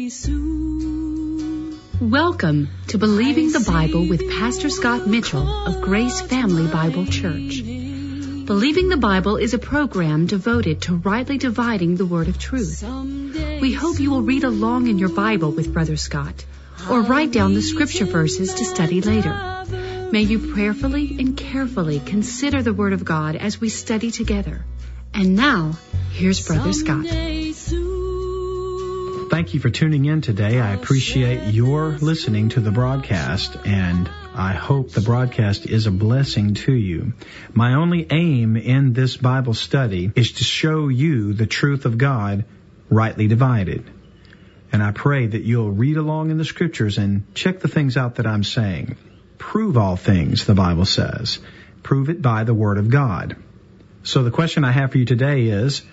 Welcome to Believing the Bible with Pastor Scott Mitchell of Grace Family Bible Church. Believing the Bible is a program devoted to rightly dividing the word of truth. We hope you will read along in your Bible with Brother Scott, or write down the scripture verses to study later. May you prayerfully and carefully consider the Word of God as we study together. And now, here's Brother Scott. Thank you for tuning in today. I appreciate your listening to the broadcast, and I hope the broadcast is a blessing to you. My only aim in this Bible study is to show you the truth of God rightly divided. And I pray that you'll read along in the scriptures and check the things out that I'm saying. Prove all things, the Bible says. Prove it by the Word of God. So the question I have for you today is,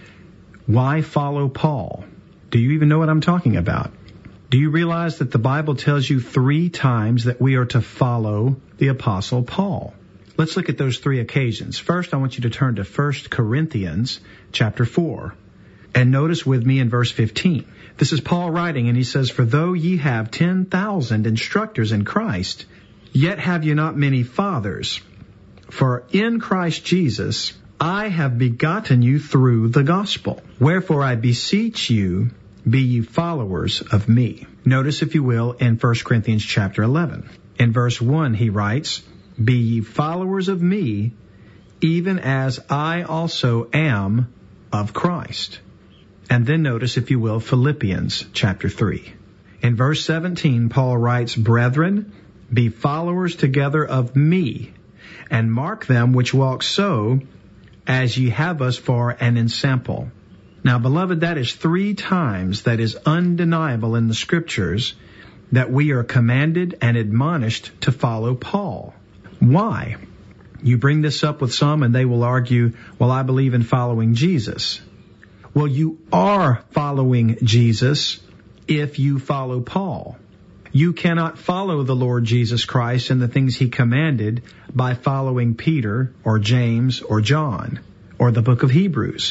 why follow Paul? Do you even know what I'm talking about? Do you realize that the Bible tells you 3 times that we are to follow the Apostle Paul? Let's look at those 3 occasions. First, I want you to turn to 1 Corinthians chapter 4. And notice with me in verse 15. This is Paul writing, and he says, "For though ye have 10,000 instructors in Christ, yet have ye not many fathers. For in Christ Jesus I have begotten you through the gospel. Wherefore I beseech you, be ye followers of me." Notice, if you will, in 1 Corinthians chapter 11. In verse 1 he writes, "Be ye followers of me, even as I also am of Christ." And then notice, if you will, Philippians chapter 3. In verse 17 Paul writes, "Brethren, be followers together of me, and mark them which walk so, as ye have us for an ensample." Now, beloved, that is 3 times that is undeniable in the scriptures that we are commanded and admonished to follow Paul. Why? You bring this up with some and they will argue, well, I believe in following Jesus. Well, you are following Jesus if you follow Paul. You cannot follow the Lord Jesus Christ and the things he commanded by following Peter or James or John or the book of Hebrews.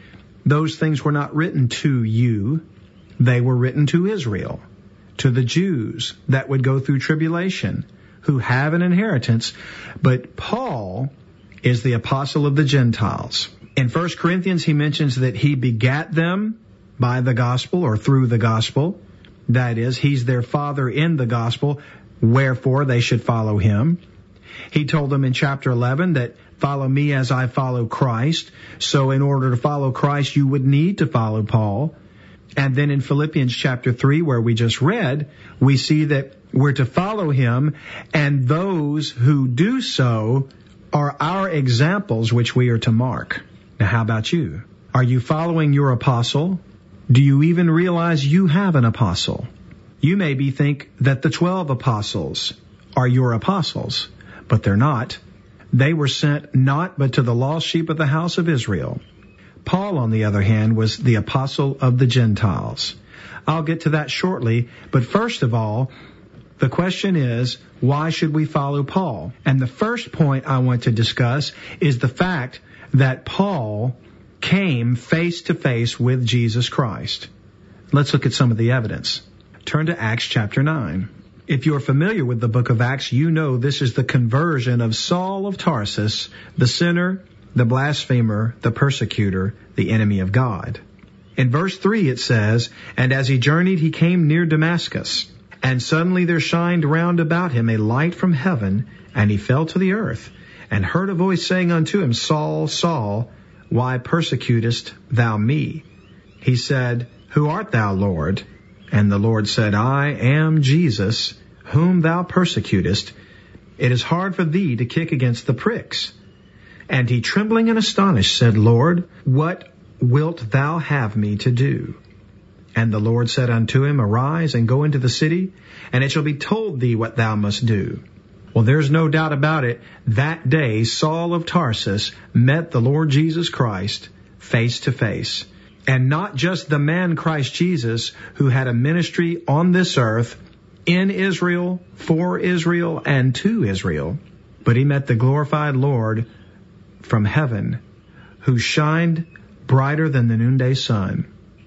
Those things were not written to you. They were written to Israel, to the Jews that would go through tribulation, who have an inheritance. But Paul is the apostle of the Gentiles. In 1 Corinthians, he mentions that he begat them by the gospel or through the gospel. That is, he's their father in the gospel, wherefore they should follow him. He told them in chapter 11 that follow me as I follow Christ. So in order to follow Christ, you would need to follow Paul. And then in Philippians chapter 3, where we just read, we see that we're to follow him, and those who do so are our examples which we are to mark. Now, how about you? Are you following your apostle? Do you even realize you have an apostle? You maybe think that the 12 apostles are your apostles, but they're not. They were sent not but to the lost sheep of the house of Israel. Paul, on the other hand, was the apostle of the Gentiles. I'll get to that shortly, but first of all, the question is, why should we follow Paul? And the first point I want to discuss is the fact that Paul came face to face with Jesus Christ. Let's look at some of the evidence. Turn to Acts chapter 9. If you're familiar with the book of Acts, you know this is the conversion of Saul of Tarsus, the sinner, the blasphemer, the persecutor, the enemy of God. In verse 3 it says, "And as he journeyed, he came near Damascus. And suddenly there shined round about him a light from heaven, and he fell to the earth, and heard a voice saying unto him, Saul, Saul, why persecutest thou me? He said, Who art thou, Lord? And the Lord said, I am Jesus, whom thou persecutest. It is hard for thee to kick against the pricks. And he, trembling and astonished, said, Lord, what wilt thou have me to do? And the Lord said unto him, Arise and go into the city, and it shall be told thee what thou must do. Well, there's no doubt about it. That day, Saul of Tarsus met the Lord Jesus Christ face to face. And not just the man Christ Jesus, who had a ministry on this earth, in Israel, for Israel, and to Israel, but he met the glorified Lord from heaven, who shined brighter than the noonday sun.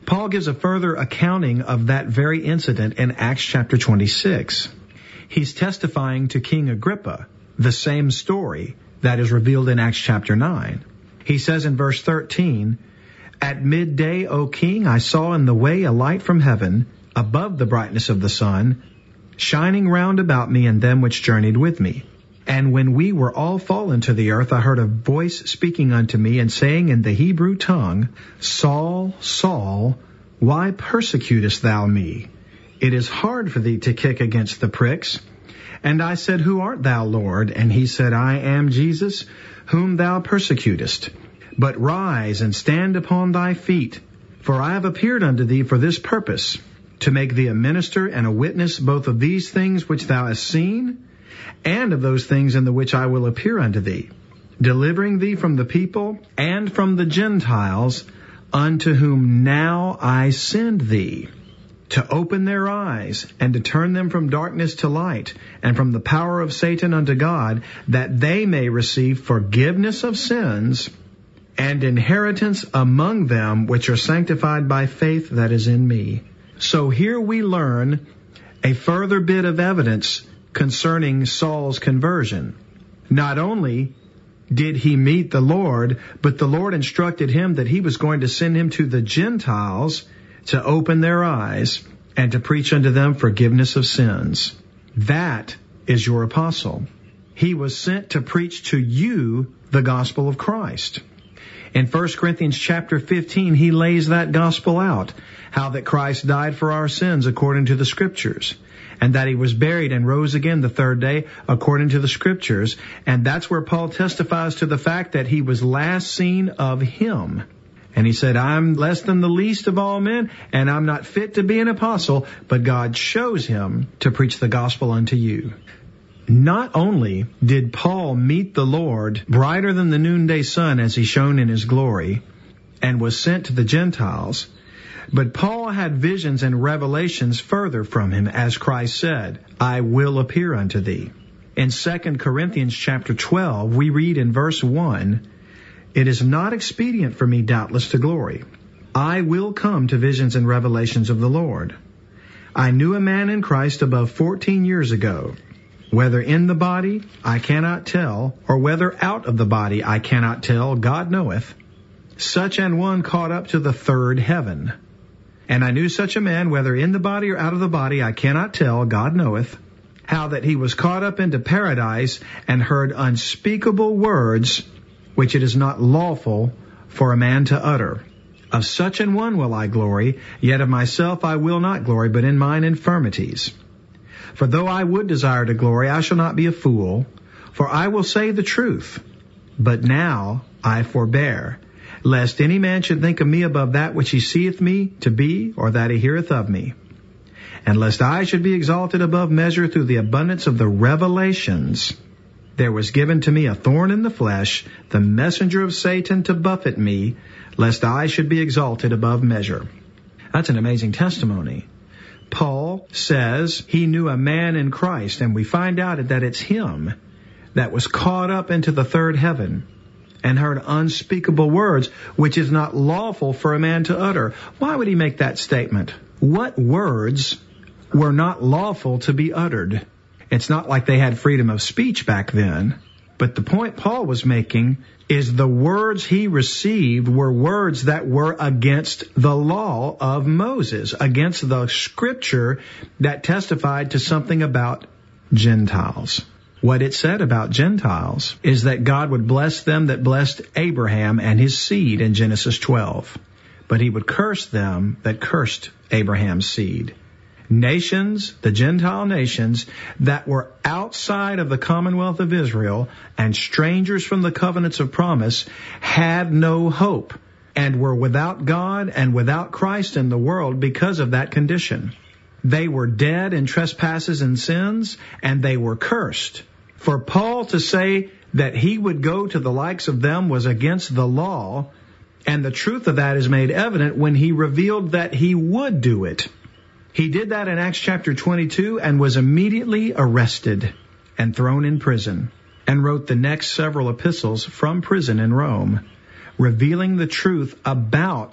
Paul gives a further accounting of that very incident in Acts chapter 26. He's testifying to King Agrippa the same story that is revealed in Acts chapter 9. He says in verse 13, "At midday, O king, I saw in the way a light from heaven, above the brightness of the sun, shining round about me and them which journeyed with me. And when we were all fallen to the earth, I heard a voice speaking unto me, and saying in the Hebrew tongue, Saul, Saul, why persecutest thou me? It is hard for thee to kick against the pricks. And I said, Who art thou, Lord? And he said, I am Jesus, whom thou persecutest. But rise and stand upon thy feet, for I have appeared unto thee for this purpose, to make thee a minister and a witness both of these things which thou hast seen, and of those things in the which I will appear unto thee, delivering thee from the people and from the Gentiles, unto whom now I send thee, to open their eyes, and to turn them from darkness to light, and from the power of Satan unto God, that they may receive forgiveness of sins, and inheritance among them which are sanctified by faith that is in me." So here we learn a further bit of evidence concerning Saul's conversion. Not only did he meet the Lord, but the Lord instructed him that he was going to send him to the Gentiles to open their eyes and to preach unto them forgiveness of sins. That is your apostle. He was sent to preach to you the gospel of Christ. In 1 Corinthians chapter 15, he lays that gospel out, how that Christ died for our sins according to the Scriptures, and that he was buried and rose again the third day according to the Scriptures. And that's where Paul testifies to the fact that he was last seen of him. And he said, I'm less than the least of all men, and I'm not fit to be an apostle, but God chose him to preach the gospel unto you. Not only did Paul meet the Lord brighter than the noonday sun as he shone in his glory, and was sent to the Gentiles, but Paul had visions and revelations further from him, as Christ said, I will appear unto thee. In 2 Corinthians chapter 12, we read in verse 1, It is not expedient for me doubtless to glory. I will come to visions and revelations of the Lord. I knew a man in Christ above 14 years ago. Whether in the body, I cannot tell, or whether out of the body, I cannot tell, God knoweth. Such an one caught up to the third heaven. And I knew such a man, whether in the body or out of the body, I cannot tell, God knoweth, how that he was caught up into paradise and heard unspeakable words, which it is not lawful for a man to utter. Of such an one will I glory, yet of myself I will not glory, but in mine infirmities. For though I would desire to glory, I shall not be a fool, for I will say the truth. But now I forbear, lest any man should think of me above that which he seeth me to be, or that he heareth of me. And lest I should be exalted above measure through the abundance of the revelations, there was given to me a thorn in the flesh, the messenger of Satan to buffet me, lest I should be exalted above measure. That's an amazing testimony. Paul says he knew a man in Christ, and we find out that it's him that was caught up into the third heaven and heard unspeakable words, which is not lawful for a man to utter. Why would he make that statement? What words were not lawful to be uttered? It's not like they had freedom of speech back then. But the point Paul was making is the words he received were words that were against the law of Moses, against the Scripture that testified to something about Gentiles. What it said about Gentiles is that God would bless them that blessed Abraham and his seed in Genesis 12. But he would curse them that cursed Abraham's seed. Nations, the Gentile nations that were outside of the commonwealth of Israel and strangers from the covenants of promise had no hope and were without God and without Christ in the world because of that condition. They were dead in trespasses and sins, and they were cursed. For Paul to say that he would go to the likes of them was against the law, and the truth of that is made evident when he revealed that he would do it. He did that in Acts chapter 22 and was immediately arrested and thrown in prison, and wrote the next several epistles from prison in Rome, revealing the truth about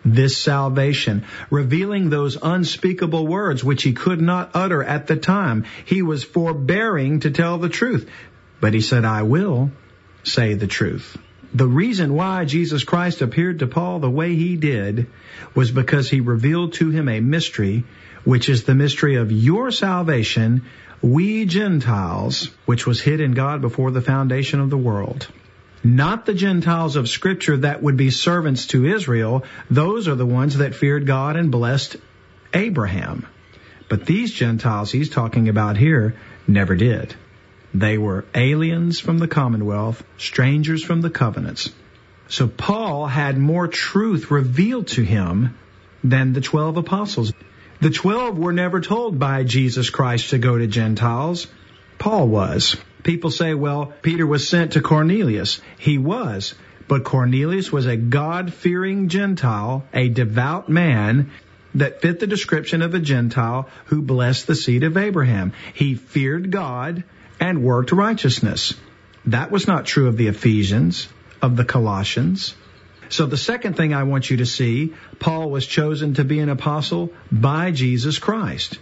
this salvation, revealing those unspeakable words which he could not utter at the time. He was forbearing to tell the truth, but he said, I will say the truth. The reason why Jesus Christ appeared to Paul the way he did was because he revealed to him a mystery, which is the mystery of your salvation, we Gentiles, which was hid in God before the foundation of the world. Not the Gentiles of Scripture that would be servants to Israel. Those are the ones that feared God and blessed Abraham. But these Gentiles he's talking about here never did. They were aliens from the commonwealth, strangers from the covenants. So Paul had more truth revealed to him than the 12 apostles. The 12 were never told by Jesus Christ to go to Gentiles. Paul was. People say, well, Peter was sent to Cornelius. He was. But Cornelius was a God-fearing Gentile, a devout man that fit the description of a Gentile who blessed the seed of Abraham. He feared God and worked righteousness. That was not true of the Ephesians, of the Colossians. So the second thing I want you to see, Paul was chosen to be an apostle by Jesus Christ.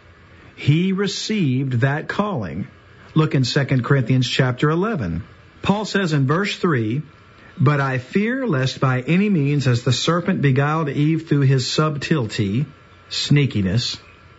He received that calling. Look in 2 Corinthians chapter 11. Paul says in verse 3, But I fear lest by any means as the serpent beguiled Eve through his subtlety, sneakiness,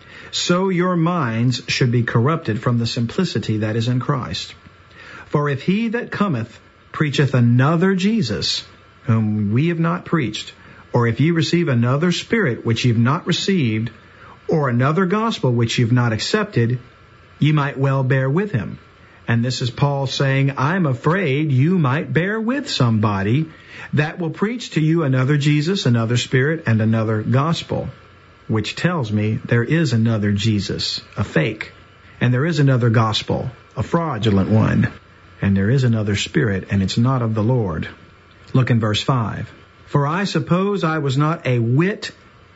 so your minds should be corrupted from the simplicity that is in Christ. For if he that cometh preacheth another Jesus, whom we have not preached, or if ye receive another spirit which ye have not received, or another gospel which ye have not accepted, ye might well bear with him. And this is Paul saying, I'm afraid you might bear with somebody that will preach to you another Jesus, another spirit, and another gospel, which tells me there is another Jesus, a fake, and there is another gospel, a fraudulent one, and there is another spirit, and it's not of the Lord. Look in verse 5. For I suppose I was not a whit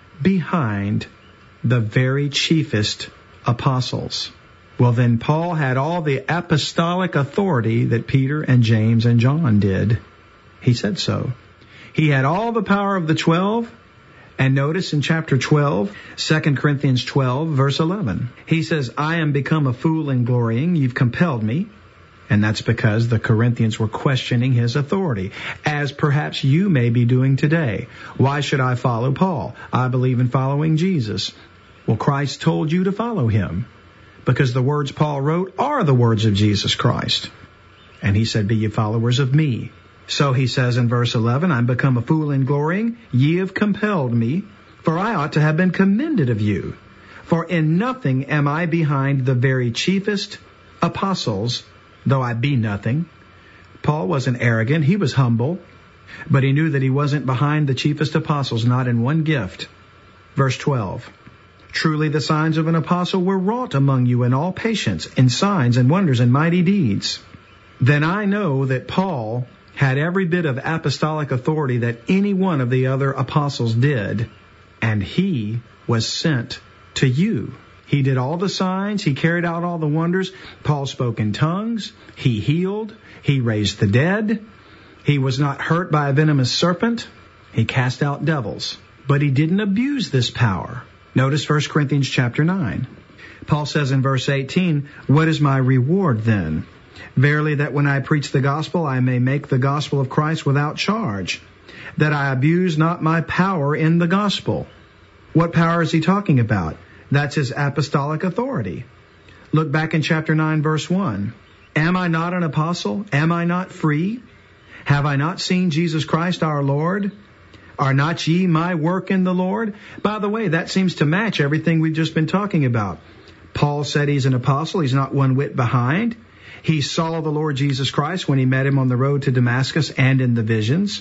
behind the very chiefest apostles. Well, then Paul had all the apostolic authority that Peter and James and John did. He said so. He had all the power of the 12. And notice in chapter 12, 2 Corinthians 12, verse 11, he says, I am become a fool in glorying. You've compelled me. And that's because the Corinthians were questioning his authority, as perhaps you may be doing today. Why should I follow Paul? I believe in following Jesus. Well, Christ told you to follow him, because the words Paul wrote are the words of Jesus Christ. And he said, be ye followers of me. So he says in verse 11, I'm become a fool in glorying. Ye have compelled me, for I ought to have been commended of you. For in nothing am I behind the very chiefest apostles, though I be nothing. Paul wasn't arrogant. He was humble. But he knew that he wasn't behind the chiefest apostles, not in one gift. Verse 12. Truly the signs of an apostle were wrought among you in all patience, in signs and wonders and mighty deeds. Then I know that Paul had every bit of apostolic authority that any one of the other apostles did, and he was sent to you. He did all the signs. He carried out all the wonders. Paul spoke in tongues. He healed. He raised the dead. He was not hurt by a venomous serpent. He cast out devils. But he didn't abuse this power. Notice 1 Corinthians chapter 9. Paul says in verse 18, What is my reward then? Verily that when I preach the gospel, I may make the gospel of Christ without charge, that I abuse not my power in the gospel. What power is he talking about? That's his apostolic authority. Look back in chapter 9, verse 1. Am I not an apostle? Am I not free? Have I not seen Jesus Christ our Lord? Are not ye my work in the Lord? By the way, that seems to match everything we've just been talking about. Paul said he's an apostle. He's not one whit behind. He saw the Lord Jesus Christ when he met him on the road to Damascus and in the visions.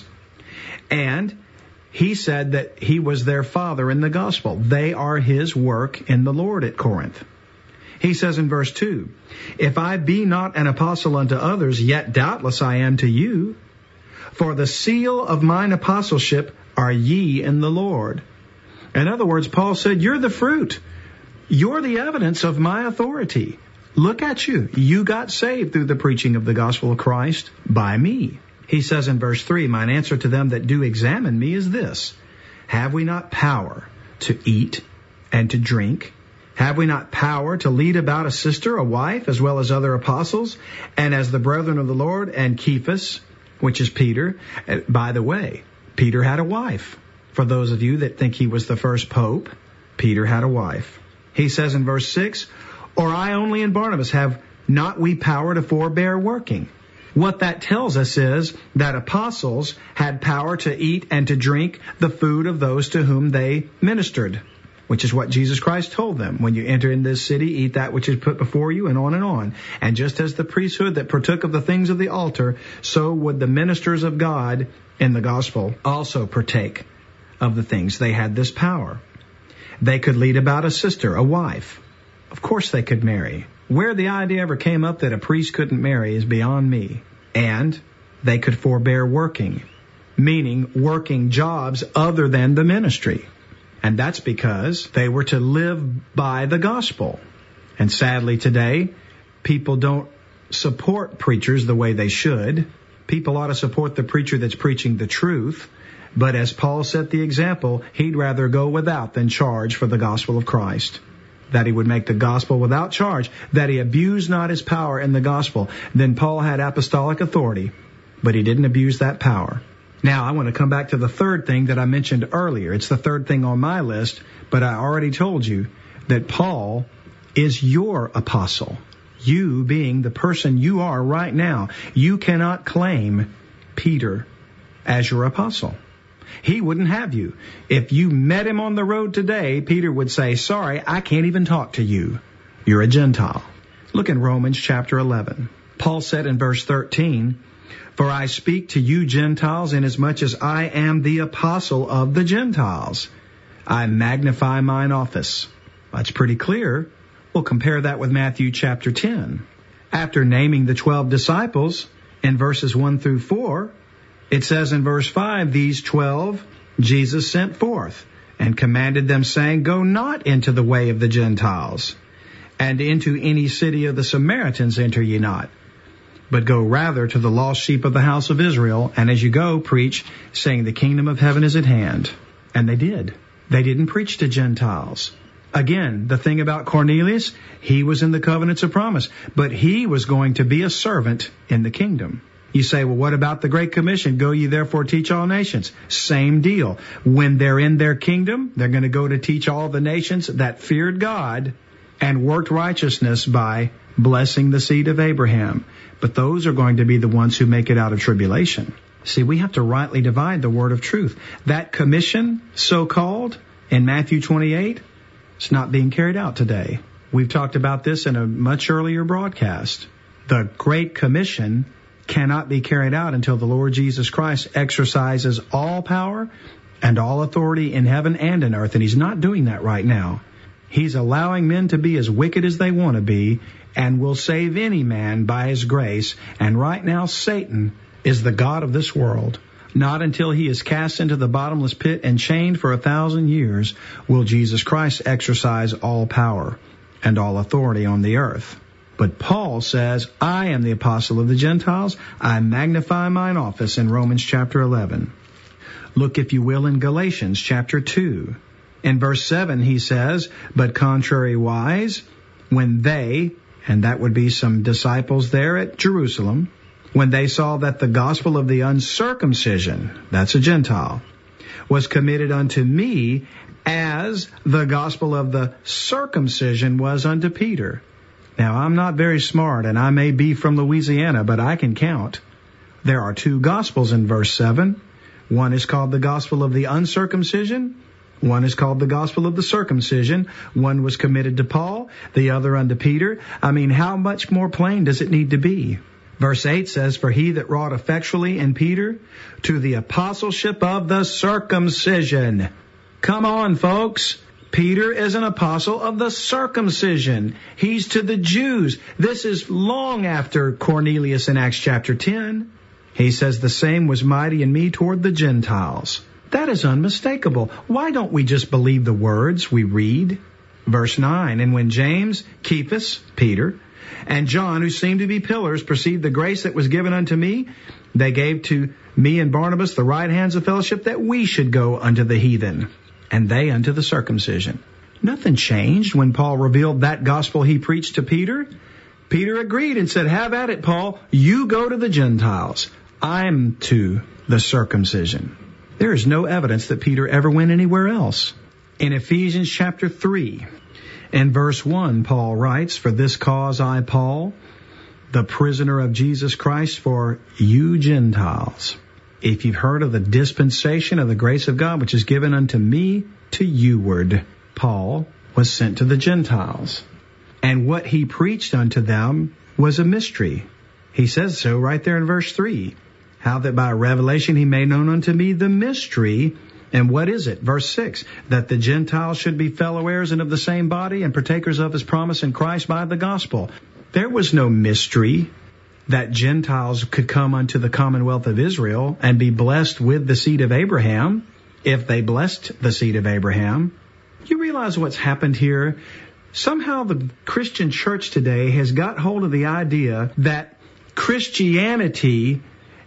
And he said that he was their father in the gospel. They are his work in the Lord at Corinth. He says in verse 2, If I be not an apostle unto others, yet doubtless I am to you. For the seal of mine apostleship are ye in the Lord. In other words, Paul said, you're the fruit. You're the evidence of my authority. Look at you. You got saved through the preaching of the gospel of Christ by me. He says in verse 3, Mine answer to them that do examine me is this, Have we not power to eat and to drink? Have we not power to lead about a sister, a wife, as well as other apostles, and as the brethren of the Lord, and Cephas, which is Peter? By the way, Peter had a wife. For those of you that think he was the first pope, Peter had a wife. He says in verse 6, or I only and Barnabas have not we power to forbear working? What that tells us is that apostles had power to eat and to drink the food of those to whom they ministered, which is what Jesus Christ told them. When you enter in this city, eat that which is put before you, and on and on. And just as the priesthood that partook of the things of the altar, so would the ministers of God in the gospel also partake of the things. They had this power. They could lead about a sister, a wife. Of course they could marry. Where the idea ever came up that a priest couldn't marry is beyond me. And they could forbear working, meaning working jobs other than the ministry. And that's because they were to live by the gospel. And sadly today, people don't support preachers the way they should. People ought to support the preacher that's preaching the truth. But as Paul set the example, he'd rather go without than charge for the gospel of Christ. That he would make the gospel without charge, that he abused not his power in the gospel. Then Paul had apostolic authority, but he didn't abuse that power. Now, I want to come back to the third thing that I mentioned earlier. It's the third thing on my list, but I already told you that Paul is your apostle. You being the person you are right now, you cannot claim Peter as your apostle. He wouldn't have you. If you met him on the road today, Peter would say, sorry, I can't even talk to you. You're a Gentile. Look in Romans chapter 11. Paul said in verse 13, for I speak to you Gentiles inasmuch as I am the apostle of the Gentiles. I magnify mine office. That's pretty clear. We'll compare that with Matthew chapter 10. After naming the 12 disciples in verses 1 through 4, it says in verse 5, these 12 Jesus sent forth and commanded them, saying, go not into the way of the Gentiles, and into any city of the Samaritans enter ye not, but go rather to the lost sheep of the house of Israel, and as you go, preach, saying, the kingdom of heaven is at hand. And they did. They didn't preach to Gentiles. Again, the thing about Cornelius, he was in the covenants of promise, but he was going to be a servant in the kingdom. You say, well, what about the Great Commission? Go ye therefore teach all nations. Same deal. When they're in their kingdom, they're going to go to teach all the nations that feared God and worked righteousness by blessing the seed of Abraham. But those are going to be the ones who make it out of tribulation. See, we have to rightly divide the word of truth. That commission, so-called, in Matthew 28, it's not being carried out today. We've talked about this in a much earlier broadcast. The Great Commission cannot be carried out until the Lord Jesus Christ exercises all power and all authority in heaven and in earth. And he's not doing that right now. He's allowing men to be as wicked as they want to be and will save any man by his grace. And right now, Satan is the god of this world. Not until he is cast into the bottomless pit and chained for 1,000 years will Jesus Christ exercise all power and all authority on the earth. But Paul says, I am the apostle of the Gentiles. I magnify mine office in Romans chapter 11. Look, if you will, in Galatians chapter 2. In verse 7, he says, but contrariwise, when they, and that would be some disciples there at Jerusalem, when they saw that the gospel of the uncircumcision, that's a Gentile, was committed unto me as the gospel of the circumcision was unto Peter. Now, I'm not very smart, and I may be from Louisiana, but I can count. There are 2 gospels in verse 7. One is called the gospel of the uncircumcision. One is called the gospel of the circumcision. One was committed to Paul, the other unto Peter. I mean, how much more plain does it need to be? Verse 8 says, for he that wrought effectually in Peter to the apostleship of the circumcision. Come on, folks. Peter is an apostle of the circumcision. He's to the Jews. This is long after Cornelius in Acts chapter 10. He says, the same was mighty in me toward the Gentiles. That is unmistakable. Why don't we just believe the words we read? Verse 9, and when James, Cephas, Peter, and John, who seemed to be pillars, perceived the grace that was given unto me. They gave to me and Barnabas the right hands of fellowship, that we should go unto the heathen, and they unto the circumcision. Nothing changed when Paul revealed that gospel he preached to Peter. Peter agreed and said, have at it, Paul. You go to the Gentiles. I'm to the circumcision. There is no evidence that Peter ever went anywhere else. In Ephesians chapter 3, in verse 1, Paul writes, for this cause I, Paul, the prisoner of Jesus Christ, for you Gentiles. If you've heard of the dispensation of the grace of God, which is given unto me to youward, Paul was sent to the Gentiles. And what he preached unto them was a mystery. He says so right there in verse 3. How that by revelation he made known unto me the mystery. And what is it? Verse 6. That the Gentiles should be fellow heirs and of the same body and partakers of his promise in Christ by the gospel. There was no mystery that Gentiles could come unto the commonwealth of Israel and be blessed with the seed of Abraham if they blessed the seed of Abraham. You realize what's happened here? Somehow the Christian church today has got hold of the idea that Christianity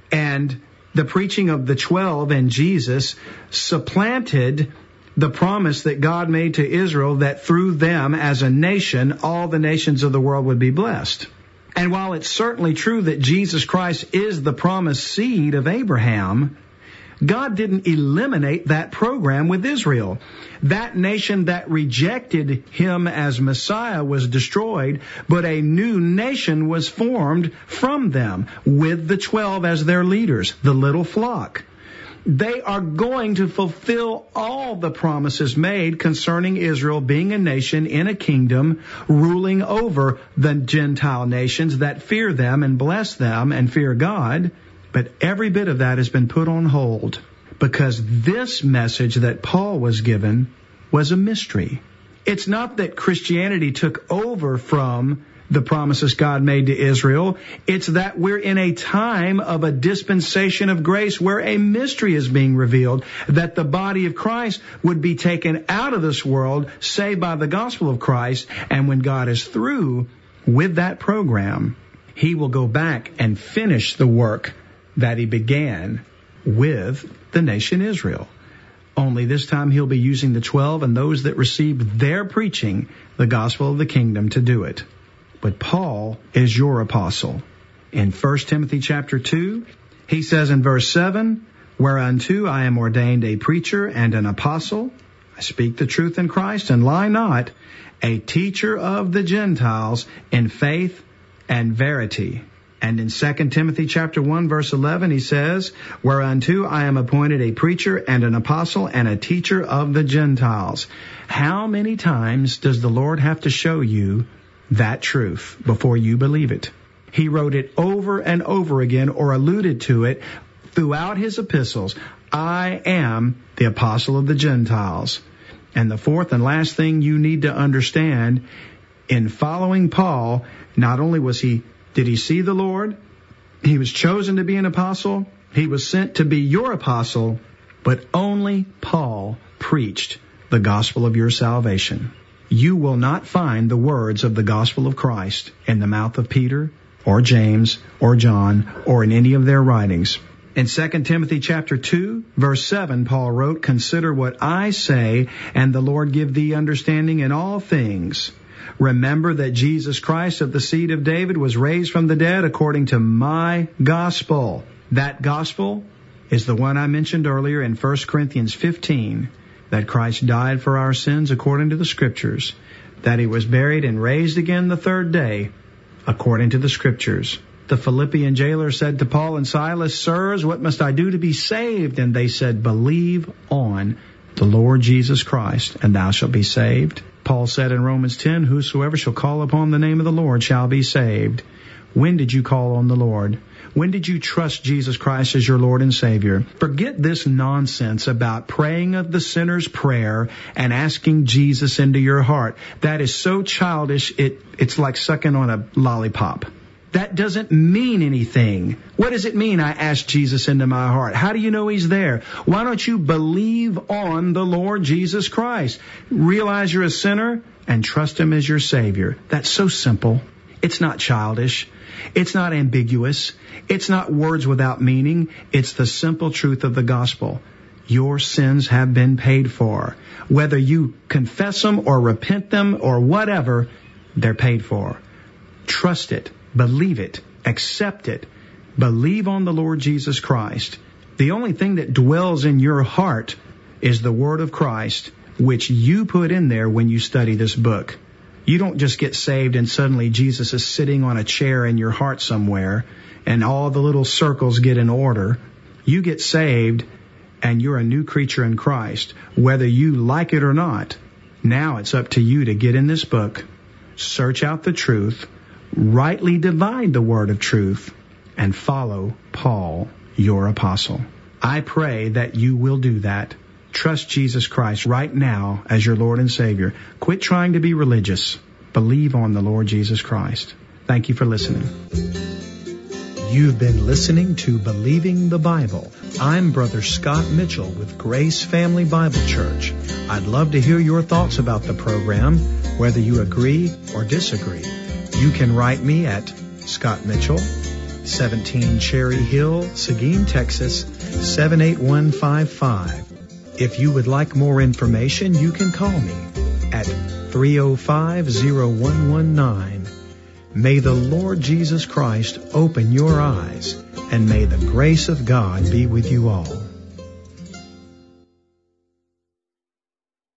and the preaching of the 12 and Jesus supplanted the promise that God made to Israel that through them as a nation, all the nations of the world would be blessed. And while it's certainly true that Jesus Christ is the promised seed of Abraham, God didn't eliminate that program with Israel. That nation that rejected him as Messiah was destroyed, but a new nation was formed from them with the 12 as their leaders, the little flock. They are going to fulfill all the promises made concerning Israel being a nation in a kingdom, ruling over the Gentile nations that fear them and bless them and fear God. But every bit of that has been put on hold because this message that Paul was given was a mystery. It's not that Christianity took over from the promises God made to Israel. It's that we're in a time of a dispensation of grace where a mystery is being revealed, that the body of Christ would be taken out of this world, saved by the gospel of Christ, and when God is through with that program, he will go back and finish the work that he began with the nation Israel. Only this time he'll be using the 12 and those that received their preaching, the gospel of the kingdom, to do it. But Paul is your apostle. In 1 Timothy chapter 2, he says in verse 7, whereunto I am ordained a preacher and an apostle. I speak the truth in Christ and lie not, a teacher of the Gentiles in faith and verity. And in 2 Timothy chapter 1, verse 11, he says, whereunto I am appointed a preacher and an apostle and a teacher of the Gentiles. How many times does the Lord have to show you that truth before you believe it? He wrote it over and over again or alluded to it throughout his epistles. I am the apostle of the Gentiles. And the fourth and last thing you need to understand, in following Paul, not only did he see the Lord, he was chosen to be an apostle, he was sent to be your apostle, but only Paul preached the gospel of your salvation. You will not find the words of the gospel of Christ in the mouth of Peter or James or John or in any of their writings. In 2 Timothy chapter 2, verse 7, Paul wrote, consider what I say, and the Lord give thee understanding in all things. Remember that Jesus Christ of the seed of David was raised from the dead according to my gospel. That gospel is the one I mentioned earlier in 1 Corinthians 15, that Christ died for our sins according to the Scriptures, that he was buried and raised again the third day according to the Scriptures. The Philippian jailer said to Paul and Silas, sirs, what must I do to be saved? And they said, believe on the Lord Jesus Christ, and thou shalt be saved. Paul said in Romans 10, whosoever shall call upon the name of the Lord shall be saved. When did you call on the Lord? When did you trust Jesus Christ as your Lord and Savior? Forget this nonsense about praying of the sinner's prayer and asking Jesus into your heart. That is so childish, it's like sucking on a lollipop. That doesn't mean anything. What does it mean, I asked Jesus into my heart? How do you know he's there? Why don't you believe on the Lord Jesus Christ? Realize you're a sinner and trust him as your Savior. That's so simple. It's not childish. It's not ambiguous. It's not words without meaning. It's the simple truth of the gospel. Your sins have been paid for. Whether you confess them or repent them or whatever, they're paid for. Trust it. Believe it. Accept it. Believe on the Lord Jesus Christ. The only thing that dwells in your heart is the Word of Christ, which you put in there when you study this book. You don't just get saved and suddenly Jesus is sitting on a chair in your heart somewhere and all the little circles get in order. You get saved and you're a new creature in Christ, whether you like it or not. Now it's up to you to get in this book, search out the truth, rightly divide the word of truth, and follow Paul, your apostle. I pray that you will do that. Trust Jesus Christ right now as your Lord and Savior. Quit trying to be religious. Believe on the Lord Jesus Christ. Thank you for listening. You've been listening to Believing the Bible. I'm Brother Scott Mitchell with Grace Family Bible Church. I'd love to hear your thoughts about the program, whether you agree or disagree. You can write me at Scott Mitchell, 17 Cherry Hill, Seguin, Texas, 78155. If you would like more information, you can call me at 305-0119. May the Lord Jesus Christ open your eyes, and may the grace of God be with you all.